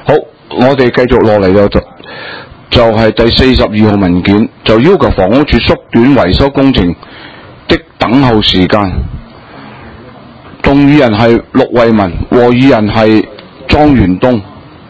好，我哋繼續落嚟就係第42號文件，就要求房屋署縮短維修工程的等候時間。動議人係陸惠民，和議人係莊元東。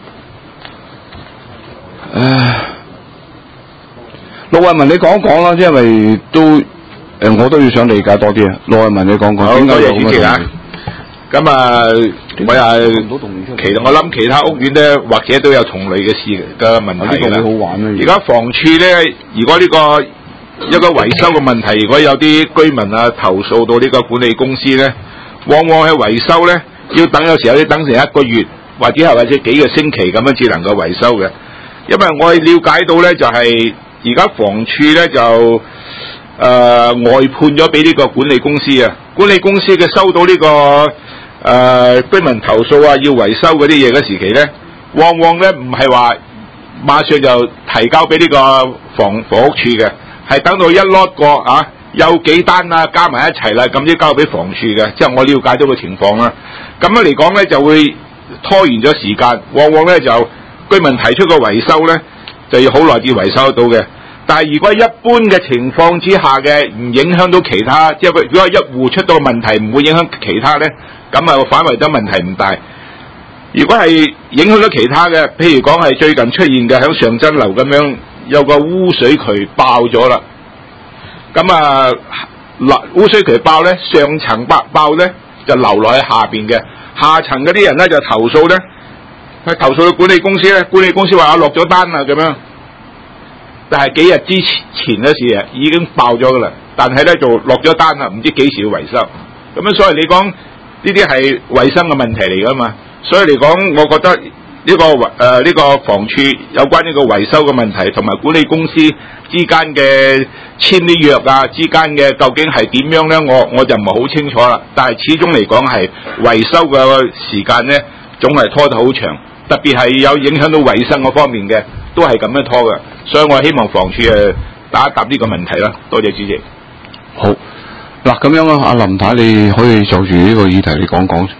陸惠民，你講一講啦，因為都我都要想理解多啲啊。陸惠民，你講講。 好，多謝主席啊。咁啊，我諗其他屋苑咧，或者都有同類嘅事嘅問題啦。 好玩啊！ 而家房署咧，如果呢個一個維修嘅問題，如果有啲居民啊投訴到呢個管理公司咧，往往喺維修咧要等，有時候要等成1個月，或者幾個星期咁樣至能夠維修嘅。因為我係了解到咧，就係而家房署咧就外判咗俾呢個管理公司啊。管理公司嘅收到呢個居民投訴啊，要維修嗰啲嘢嘅時期咧，往往咧唔係話馬上就提交俾呢個房屋處嘅，係等到一 lot 過啊，有幾單啊加埋一齊啦，咁先交俾房署嘅。即係我了解到嘅情況啦。咁樣嚟講咧，就會拖延咗時間，往往咧就居民提出個維修咧，就要好耐至維修得到嘅。但係如果一般嘅情況之下嘅，唔影響到其他，即係如果一戶出到問題，唔會影響其他咧，咁啊反為咗問題唔大。如果係影響到其他嘅，譬如講係最近出現嘅響上真樓咁樣，有個污水渠爆咗啦。咁啊污水渠爆咧，上層爆咧就流落喺下邊嘅，下層嗰啲人咧就投訴咧，係投訴到管理公司咧，管理公司話我落咗單啦咁樣。但係幾日之前嘅事啊，已經爆咗噶啦。但係咧就落咗單啦，唔知幾時要維修。咁樣所以你講呢啲係衛生嘅問題嚟噶嘛？所以嚟講，我覺得呢個房署有關呢個維修嘅問題，同埋管理公司之間嘅簽啲約啊，之間嘅究竟係點樣咧？我就唔係好清楚啦。但係始終嚟講係維修嘅時間咧，總係拖得好長。特別係有影響到衛生嗰方面嘅，都係咁樣拖嘅，所以我希望房署答一答呢個問題啦。多謝主席。 好，嗱咁樣啊，阿林太你可以就住呢個議題你講講。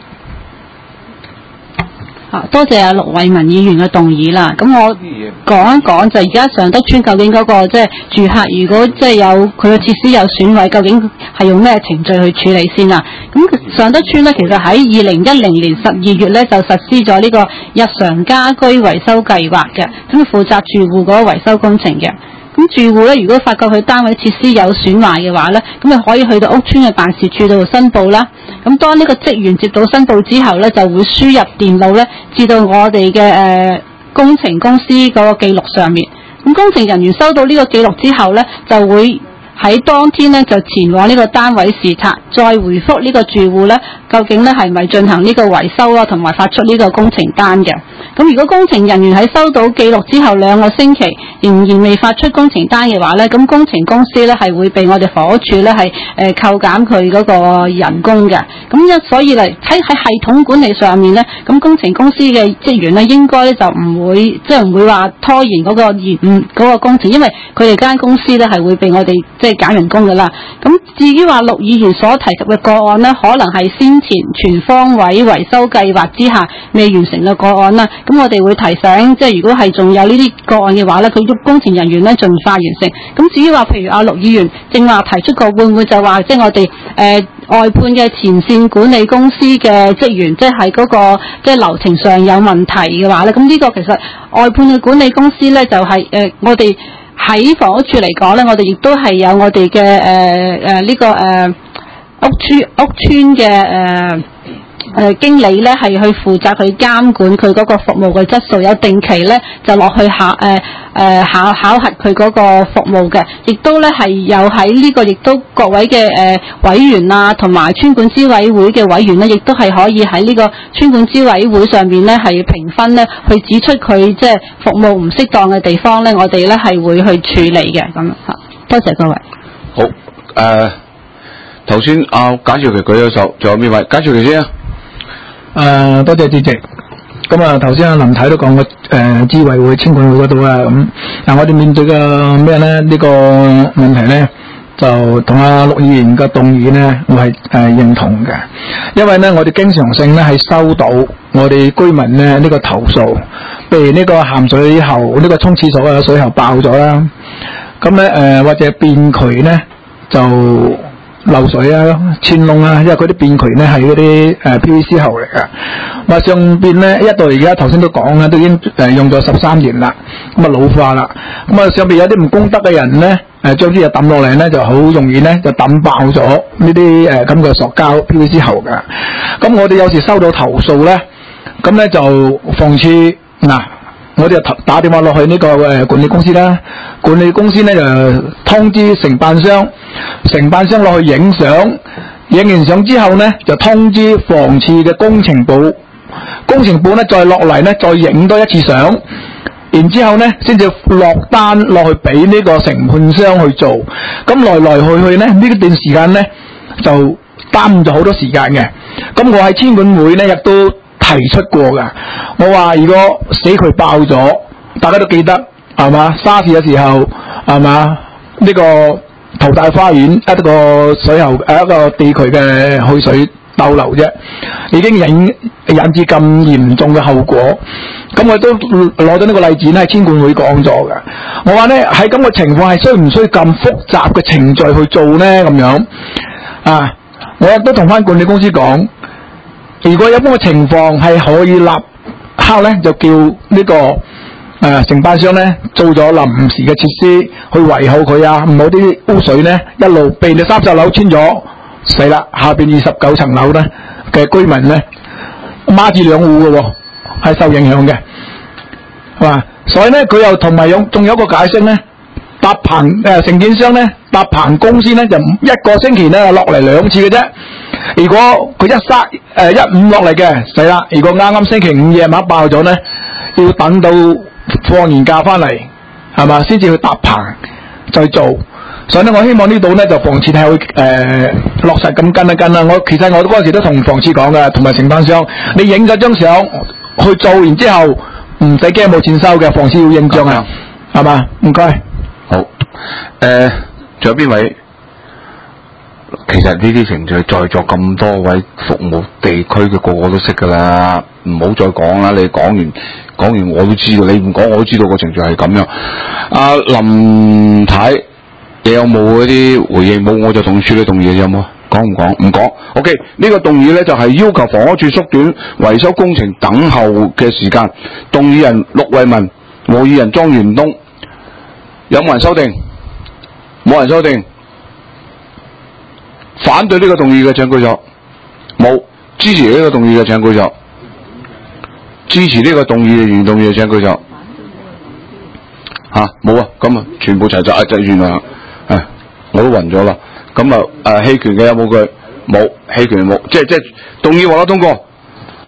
多謝阿陸惠民議員嘅動議啦。咁我講一講就而家尚德邨究竟嗰個即係住客，如果即係有佢嘅設施有損毀，究竟係用咩程序去處理先啦？咁尚德邨咧，其實喺2010年12月咧就實施咗呢個日常家居維修計劃嘅，咁負責住戶嗰個維修工程嘅。咁住戶咧，如果發覺佢單位設施有損壞嘅話咧，咁就可以去到屋邨嘅辦事處度申報啦。咁當呢個職員接到申報之後咧，就會輸入電腦咧，至到我哋嘅工程公司嗰個記錄上面。咁工程人員收到呢個記錄之後咧，就會喺當天咧就前往呢個單位視察，再回覆呢個住戶咧，究竟咧係咪進行呢個維修啊，同埋發出呢個工程單嘅。咁如果工程人員喺收到記錄之後2個星期仍然未發出工程單嘅話咧，咁工程公司咧係會被我哋房屋署咧係扣減佢嗰個人工嘅。咁所以嚟喺系統管理上面咧，咁工程公司嘅職員咧應該咧就唔會話拖延嗰個延誤嗰個工程，因為佢哋間公司咧係會被我哋減人工噶啦。咁至於話陸議員所提及嘅個案呢，可能係先前全方位維修計劃之下未完成嘅個案啦。咁我哋會提醒，即係如果係仲有呢啲個案嘅話咧，佢工程人員咧盡快完成。咁至於話譬如阿陸議員正話提出過，會唔會就話即係我哋外判嘅前線管理公司嘅職員，即係嗰個即係流程上有問題嘅話咧，咁呢個其實外判嘅管理公司咧就係我哋喺房屋處嚟講咧，我哋亦都係有我哋嘅呢個屋邨嘅經理咧，係去負責去監管佢嗰個服務嘅質素，有定期咧就落去考核佢嗰個服務嘅，亦都咧係有喺呢個，亦都各位嘅委員啊，同埋村管諮委會嘅委員咧，亦都係可以喺呢個村管諮委會上面咧係評分咧，去指出佢即係服務唔適當嘅地方咧，我哋咧係會去處理嘅。咁嚇，多謝各位。 好，頭先阿簡兆琪舉咗手，仲有邊位？簡兆琪先啊。 多謝主席。咁啊，頭先阿林太都講過諮委會、村管會嗰度啊，咁嗱，我哋面對嘅咩咧？呢個問題咧，就同阿陸議員嘅動議咧，我係認同嘅，因為咧，我哋經常性咧係收到我哋居民咧呢個投訴， 譬如呢個鹹水喉呢個沖廁所嘅水喉爆咗啦，咁咧或者便渠咧就漏水啊、穿窿啊，因為嗰啲便渠咧係嗰啲PVC 喉嚟㗎。咁啊上邊咧一度而家頭先都講啦，都已經用咗13年啦，咁啊老化啦。咁啊上邊有啲唔公德嘅人咧，將啲嘢抌落嚟咧，就好容易咧就抌爆咗呢啲咁嘅塑膠 PVC 喉㗎。咁我哋有時收到投訴咧，咁咧就防廁嗱。我哋就打電話落去呢個管理公司啦，管理公司咧就通知承辦商，承辦商落去影相，影完相之後咧就通知房廁嘅工程部，工程部咧再落嚟咧再影多一次相，然之後咧先至落單落去俾呢個承判商去做，咁來來去去咧呢段時間咧就耽誤咗好多時間嘅。咁我喺千管會咧亦都提出過噶，我話如果死渠爆咗，大家都記得係嘛？沙士嘅時候係嘛？呢個淘大花園一個水喉一個地渠嘅去水逗留啫，已經引致咁嚴重嘅後果。咁我都攞咗呢個例子咧，喺千管會講咗嘅。我話咧喺咁嘅情況係需唔需要咁複雜嘅程序去做咧？咁樣啊，我亦都同翻管理公司講。如果有咁嘅情況係可以立刻咧，就叫呢個承辦商咧做咗臨時嘅設施去維護佢啊，唔好啲污水咧一路被你30樓穿咗，死啦！下邊29層樓咧嘅居民咧孖住兩戶嘅喎，係受影響嘅，係嘛？所以咧佢又同埋仲有一個解釋咧，搭棚承建商咧搭棚公司咧就一個星期咧落嚟2次嘅啫。如果佢1落嚟嘅，死啦！如果啱啱星期5夜晚爆咗咧，要等到放年假翻嚟，係嘛，先至去搭棚再做。所以咧，我希望呢度咧就房署係會落實咁跟一跟啦。其實我嗰陣時都同房署講嘅，同埋承辦商，你影咗張相去做完之後，唔使驚冇錢收嘅，房署要認賬啊，係嘛？唔該。 好，仲有邊位？其實呢啲程序在座咁多位服務地區嘅個個都識噶啦，唔好再講啦。你講完我都知道，你唔講我都知道個程序係咁樣。阿林太，你有冇嗰啲回應？冇我就同處理動議，有冇？講唔講？唔講。OK， 呢個動議咧就係要求房屋署縮短維修工程等候嘅時間。動議人陸惠民，和議人莊元東。有冇人修訂？冇人修訂。反對呢個動議嘅請舉手，冇。支持呢個動議嘅請舉手，支持呢個動議嘅原動議嘅請舉手。冇啊，咁啊全部齊集就原來我都暈咗啦。咁棄權嘅有冇佢？冇，棄權冇，即係動議獲得通過。